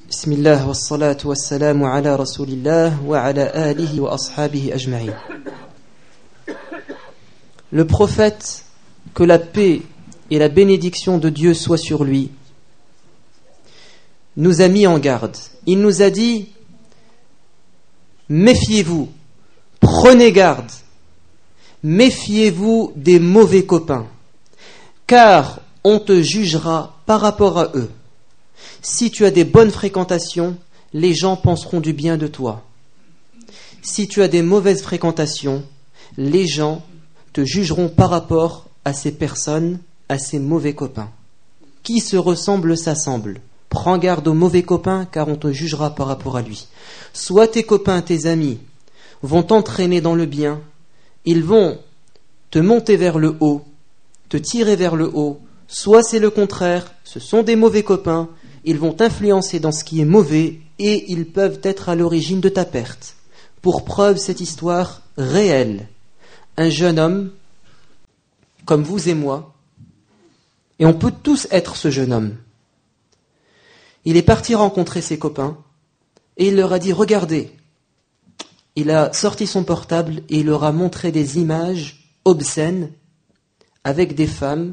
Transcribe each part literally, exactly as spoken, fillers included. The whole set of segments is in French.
Bismillah wa salatu wa salamu ala rasulillah wa ala alihi wa ashabihi ajma'in. Le prophète, que la paix et la bénédiction de Dieu soient sur lui, nous a mis en garde. Il nous a dit: méfiez-vous, prenez garde, méfiez-vous des mauvais copains, car on te jugera par rapport à eux. Si tu as des bonnes fréquentations, les gens penseront du bien de toi. Si tu as des mauvaises fréquentations, les gens te jugeront par rapport à ces personnes, à ces mauvais copains. Qui se ressemble s'assemble. Prends garde aux mauvais copains, car on te jugera par rapport à lui. Soit tes copains, tes amis, vont t'entraîner dans le bien, ils vont te monter vers le haut, te tirer vers le haut, soit c'est le contraire, ce sont des mauvais copains, ils vont t'influencer dans ce qui est mauvais et ils peuvent être à l'origine de ta perte. Pour preuve, cette histoire réelle. Un jeune homme, comme vous et moi, et on peut tous être ce jeune homme, il est parti rencontrer ses copains et il leur a dit: regardez. Il a sorti son portable et il leur a montré des images obscènes avec des femmes,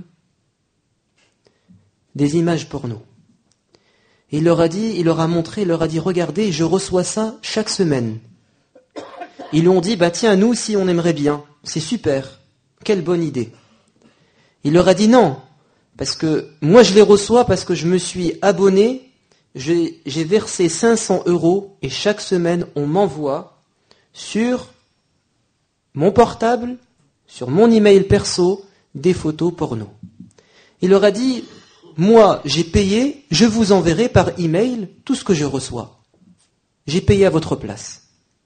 des images porno. Il leur a dit, il leur a montré, il leur a dit: regardez, je reçois ça chaque semaine. Ils lui ont dit: bah tiens, nous aussi on aimerait bien, c'est super, quelle bonne idée. Il leur a dit: non, parce que moi je les reçois parce que je me suis abonné, j'ai, j'ai versé cinq cents euros et chaque semaine on m'envoie sur mon portable, sur mon email perso, des photos porno. Il leur a dit: moi, j'ai payé, je vous enverrai par email tout ce que je reçois. J'ai payé à votre place.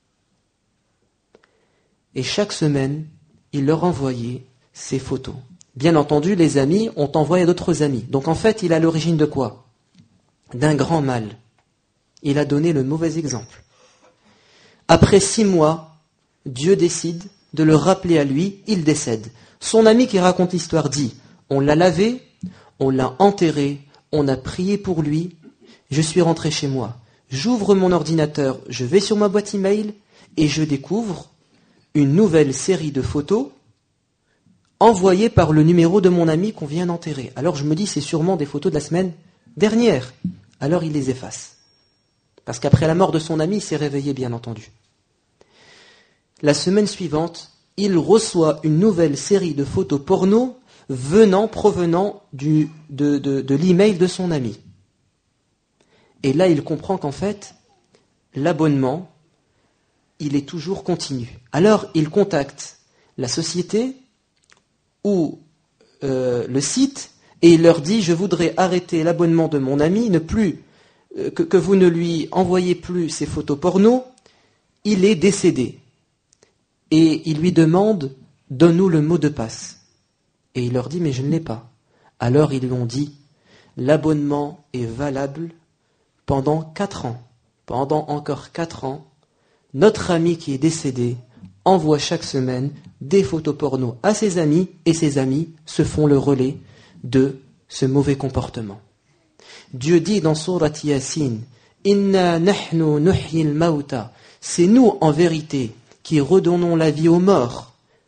Et chaque semaine, il leur envoyait ces photos. Bien entendu, les amis ont envoyé à d'autres amis. Donc en fait, il a l'origine de quoi? D'un grand mal. Il a donné le mauvais exemple. Après six mois, Dieu décide de le rappeler à lui, il décède. Son ami qui raconte l'histoire dit: on l'a lavé, on l'a enterré, on a prié pour lui, je suis rentré chez moi. J'ouvre mon ordinateur, je vais sur ma boîte email et je découvre une nouvelle série de photos envoyées par le numéro de mon ami qu'on vient d'enterrer. Alors je me dis: c'est sûrement des photos de la semaine dernière. Alors il les efface. Parce qu'après la mort de son ami, il s'est réveillé, bien entendu. La semaine suivante, il reçoit une nouvelle série de photos porno venant, provenant du, de, de, de l'email de son ami. Et là, il comprend qu'en fait, l'abonnement, il est toujours continu. Alors, il contacte la société ou euh, le site et il leur dit: je voudrais arrêter l'abonnement de mon ami, ne plus euh, que, que vous ne lui envoyez plus ces photos porno, il est décédé. Et il lui demande: donne-nous le mot de passe. Et il leur dit: mais je ne l'ai pas. Alors ils lui ont dit: l'abonnement est valable pendant quatre ans. Pendant encore quatre ans, notre ami qui est décédé envoie chaque semaine des photos porno à ses amis et ses amis se font le relais de ce mauvais comportement. Dieu dit dans Surat Yasin: Inna nahnu nuhyil mauta. C'est nous en vérité qui redonnons la vie aux morts.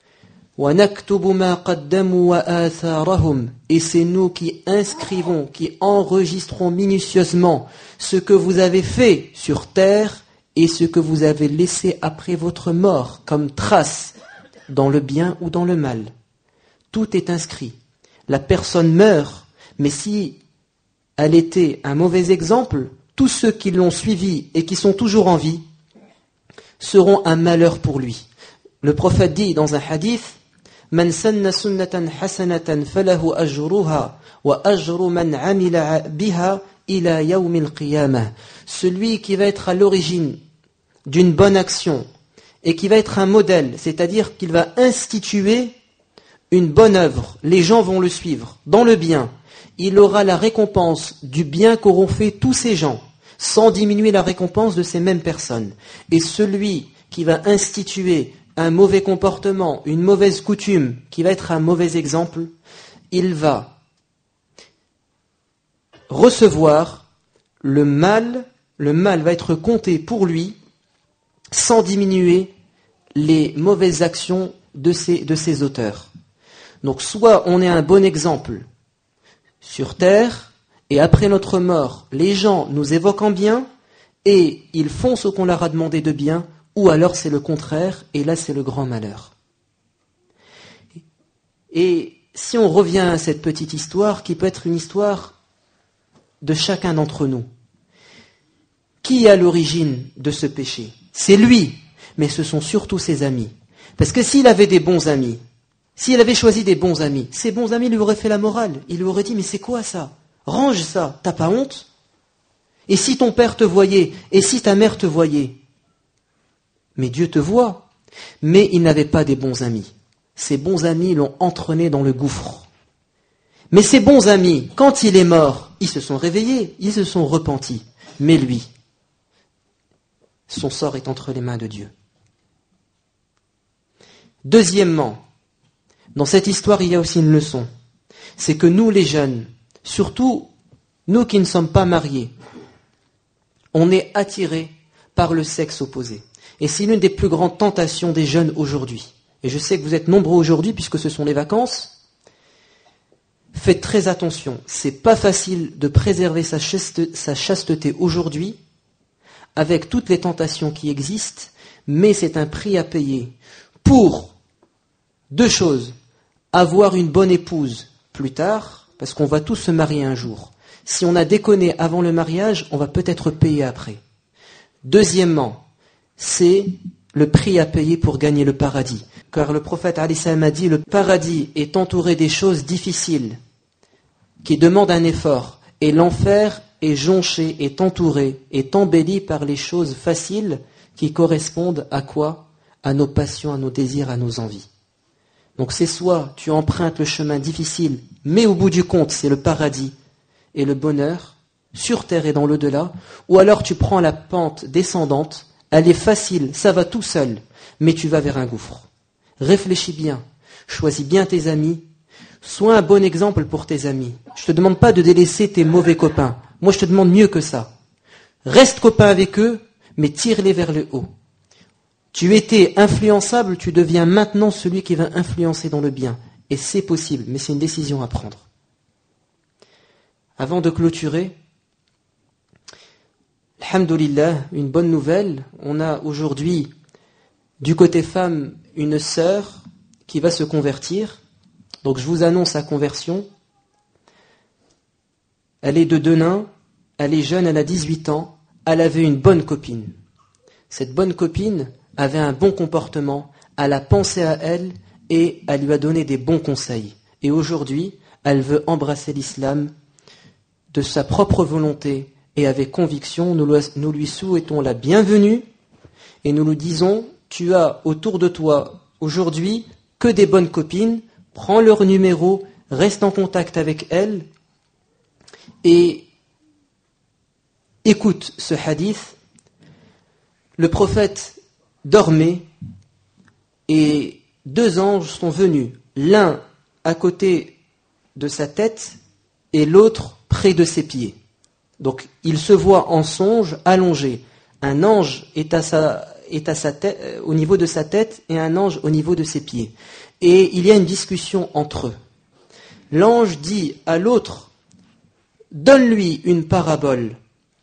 Et c'est nous qui inscrivons, qui enregistrons minutieusement ce que vous avez fait sur terre et ce que vous avez laissé après votre mort comme trace dans le bien ou dans le mal. Tout est inscrit. La personne meurt, mais si elle était un mauvais exemple, tous ceux qui l'ont suivi et qui sont toujours en vie seront un malheur pour lui. Le prophète dit dans un hadith: Man sanna sunnatan hasanatan falahu ajruha wa ajru man amila biha ila yawmil qiyamah. Celui qui va être à l'origine d'une bonne action et qui va être un modèle, c'est-à-dire qu'il va instituer une bonne œuvre, les gens vont le suivre dans le bien, il aura la récompense du bien qu'auront fait tous ces gens, sans diminuer la récompense de ces mêmes personnes. Et celui qui va instituer un mauvais comportement, une mauvaise coutume, qui va être un mauvais exemple, il va recevoir le mal le mal va être compté pour lui sans diminuer les mauvaises actions de ses, de ses auteurs. Donc soit on est un bon exemple sur terre, et après notre mort, les gens nous évoquent en bien, et ils font ce qu'on leur a demandé de bien, ou alors c'est le contraire, et là c'est le grand malheur. Et si on revient à cette petite histoire, qui peut être une histoire de chacun d'entre nous, qui est à l'origine de ce péché? C'est lui, mais ce sont surtout ses amis. Parce que s'il avait des bons amis, s'il avait choisi des bons amis, ses bons amis lui auraient fait la morale. Il lui aurait dit, mais c'est quoi ça? Range ça, t'as pas honte? Et si ton père te voyait, et si ta mère te voyait? Mais Dieu te voit. Mais il n'avait pas des bons amis. Ses bons amis l'ont entraîné dans le gouffre. Mais ses bons amis, quand il est mort, ils se sont réveillés, ils se sont repentis. Mais lui, son sort est entre les mains de Dieu. Deuxièmement, dans cette histoire, il y a aussi une leçon. C'est que nous, les jeunes, surtout nous qui ne sommes pas mariés, on est attirés par le sexe opposé. Et c'est l'une des plus grandes tentations des jeunes aujourd'hui. Et je sais que vous êtes nombreux aujourd'hui, puisque ce sont les vacances. Faites très attention. C'est pas facile de préserver sa chaste- sa chasteté aujourd'hui, avec toutes les tentations qui existent, mais c'est un prix à payer pour deux choses. Avoir une bonne épouse plus tard, parce qu'on va tous se marier un jour. Si on a déconné avant le mariage, on va peut-être payer après. Deuxièmement, c'est le prix à payer pour gagner le paradis. Car le prophète alayhi salam a dit, le paradis est entouré des choses difficiles, qui demandent un effort, et l'enfer est jonché, est entouré, est embelli par les choses faciles qui correspondent à quoi? À nos passions, à nos désirs, à nos envies. Donc c'est soit tu empruntes le chemin difficile, mais au bout du compte, c'est le paradis et le bonheur, sur terre et dans l'au-delà, ou alors tu prends la pente descendante, elle est facile, ça va tout seul, mais tu vas vers un gouffre. Réfléchis bien, choisis bien tes amis, sois un bon exemple pour tes amis. Je ne te demande pas de délaisser tes mauvais copains, moi je te demande mieux que ça. Reste copain avec eux, mais tire-les vers le haut. Tu étais influençable, tu deviens maintenant celui qui va influencer dans le bien. Et c'est possible, mais c'est une décision à prendre. Avant de clôturer, alhamdoulilah, une bonne nouvelle. On a aujourd'hui, du côté femme, une sœur qui va se convertir. Donc je vous annonce sa conversion. Elle est de Denain, elle est jeune, elle a dix-huit ans. Elle avait une bonne copine. Cette bonne copine avait un bon comportement, elle a pensé à elle et elle lui a donné des bons conseils. Et aujourd'hui, elle veut embrasser l'islam de sa propre volonté et avec conviction. Nous lui souhaitons la bienvenue et nous lui disons, tu as autour de toi aujourd'hui que des bonnes copines, prends leur numéro, reste en contact avec elles et écoute ce hadith. Le prophète dormait et deux anges sont venus, l'un à côté de sa tête et l'autre près de ses pieds. Donc il se voit en songe allongé. Un ange est, à sa, est à sa tête, au niveau de sa tête et un ange au niveau de ses pieds. Et il y a une discussion entre eux. L'ange dit à l'autre, donne-lui une parabole.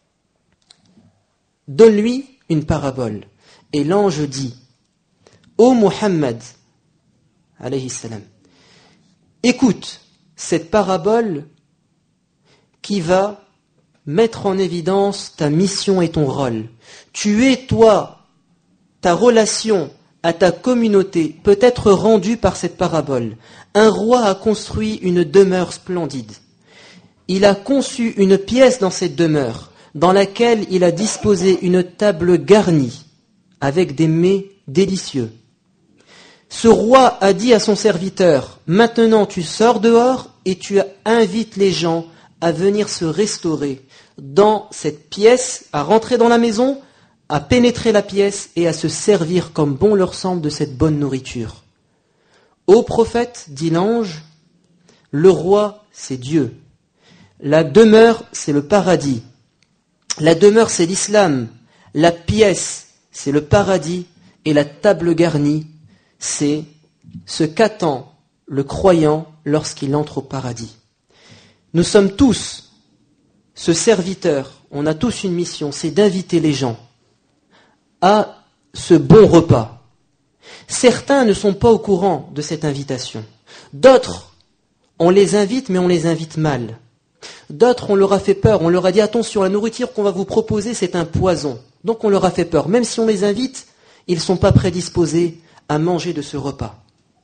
Donne-lui une parabole. Et l'ange dit, ô Muhammad, alayhi salam, écoute cette parabole qui va mettre en évidence ta mission et ton rôle. Tu es, toi, ta relation à ta communauté peut être rendue par cette parabole. Un roi a construit une demeure splendide. Il a conçu une pièce dans cette demeure, dans laquelle il a disposé une table garnie, avec des mets délicieux. Ce roi a dit à son serviteur, maintenant tu sors dehors et tu invites les gens à venir se restaurer dans cette pièce, à rentrer dans la maison, à pénétrer la pièce et à se servir comme bon leur semble de cette bonne nourriture. Ô prophète, dit l'ange, le roi c'est Dieu, la demeure c'est le paradis. La demeure, c'est l'islam. La pièce, c'est le paradis. Et la table garnie, c'est ce qu'attend le croyant lorsqu'il entre au paradis. Nous sommes tous ce serviteur, on a tous une mission, c'est d'inviter les gens à ce bon repas. Certains ne sont pas au courant de cette invitation. D'autres, on les invite, mais on les invite mal. D'autres, on leur a fait peur, on leur a dit attention, la nourriture qu'on va vous proposer, c'est un poison. Donc on leur a fait peur. Même si on les invite, ils ne sont pas prédisposés à manger de ce repas.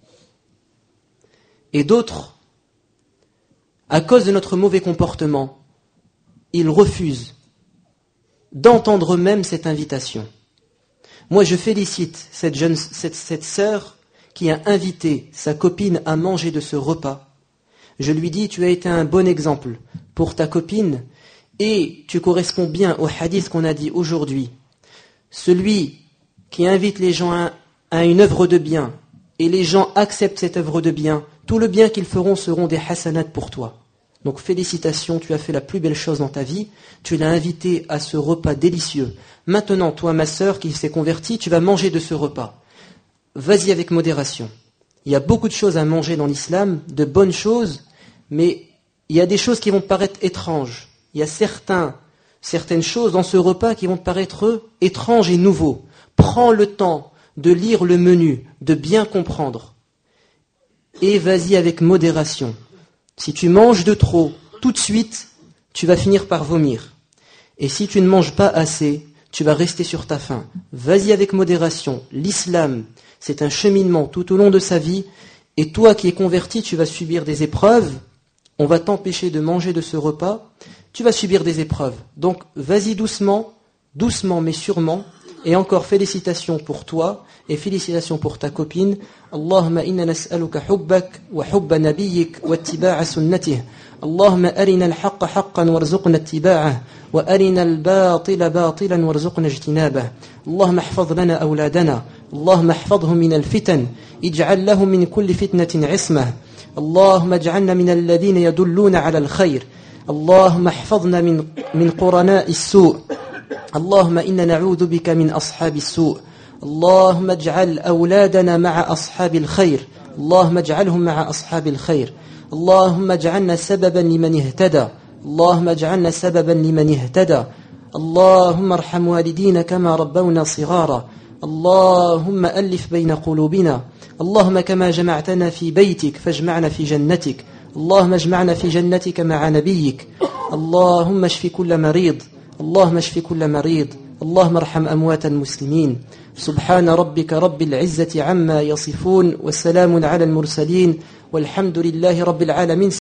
Et d'autres, à cause de notre mauvais comportement, ils refusent d'entendre même cette invitation. Moi, je félicite cette jeune, cette, cette sœur qui a invité sa copine à manger de ce repas. Je lui dis, tu as été un bon exemple pour ta copine et tu corresponds bien au hadith qu'on a dit aujourd'hui. Celui qui invite les gens à, à une œuvre de bien et les gens acceptent cette œuvre de bien, tout le bien qu'ils feront seront des hasanats pour toi. Donc félicitations, tu as fait la plus belle chose dans ta vie, tu l'as invité à ce repas délicieux. Maintenant, toi, ma sœur qui s'est convertie, tu vas manger de ce repas. Vas-y avec modération. Il y a beaucoup de choses à manger dans l'islam, de bonnes choses, mais il y a des choses qui vont te paraître étranges. Il y a certains, certaines choses dans ce repas qui vont te paraître étranges et nouveaux. Prends le temps de lire le menu, de bien comprendre. Et vas-y avec modération. Si tu manges de trop, tout de suite, tu vas finir par vomir. Et si tu ne manges pas assez, tu vas rester sur ta faim. Vas-y avec modération. L'islam, c'est un cheminement tout au long de sa vie. Et toi qui es converti, tu vas subir des épreuves. On va t'empêcher de manger de ce repas. Tu vas subir des épreuves. Donc, vas-y doucement, doucement mais sûrement. Et encore félicitations pour toi et félicitations pour ta copine. Allahumma inna nas'aluka hubbak wa hubba nabiyyik wa ittiba'a sunnatih. Allahumma arina al-haqqa haqqan warzuqna ittiba'ah wa arina al-batila batilan warzuqna ijtinabah. Allahumma ihfaz lana awladana. Allahumma ihfazhum min al-fitan. Ij'al lahum min kulli fitnatin 'ismah. Allahumma ij'alna min alladhina yadulluna 'ala al-khayr. Allahumma ihfazna min min qurana'i as-su'. اللهم إنا نعوذ بك من أصحاب السوء اللهم اجعل أولادنا مع أصحاب الخير اللهم اجعلهم مع أصحاب الخير اللهم اجعلنا سببا لمن اهتدى اللهم اجعلنا سببا لمن اهتدى اللهم ارحم والدينا كما ربونا صغارا اللهم ألف بين قلوبنا اللهم كما جمعتنا في بيتك فاجمعنا في جنتك اللهم اجمعنا في جنتك مع نبيك اللهم اشف كل مريض اللهم اشف كل مريض اللهم ارحم أموات المسلمين سبحان ربك رب العزة عما يصفون والسلام على المرسلين والحمد لله رب العالمين.